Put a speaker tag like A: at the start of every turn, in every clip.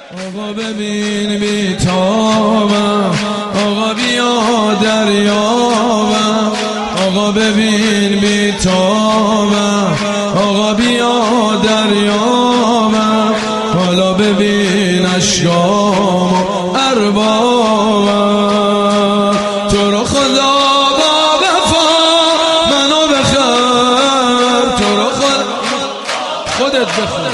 A: آقا ببین بیتابم، آقا بیا دریابم. آقا ببین بیتابم، آقا بیا دریابم. حالا ببین اشکام اربابم. تو رو خدا با وفا منو بخر، تو رو خودت بخر.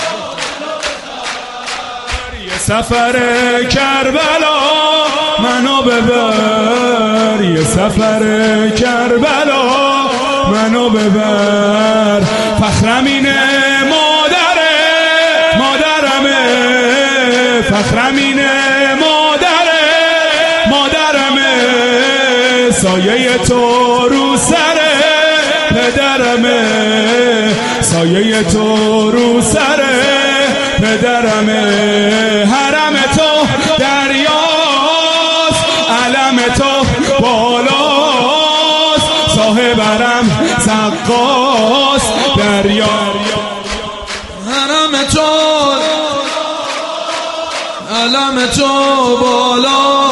B: سفر کربلا منو ببر، یه سفر کربلا منو ببر. فخرم اینه مادرمه، فخرم اینه مادرمه. سایه تو رو سر پدرمه، سایه تو رو سر پدرمه. حرم تو دریاست، علم تو بالاست، صاحبرم سقاس دریا.
A: حرم تو علم تو بالاست،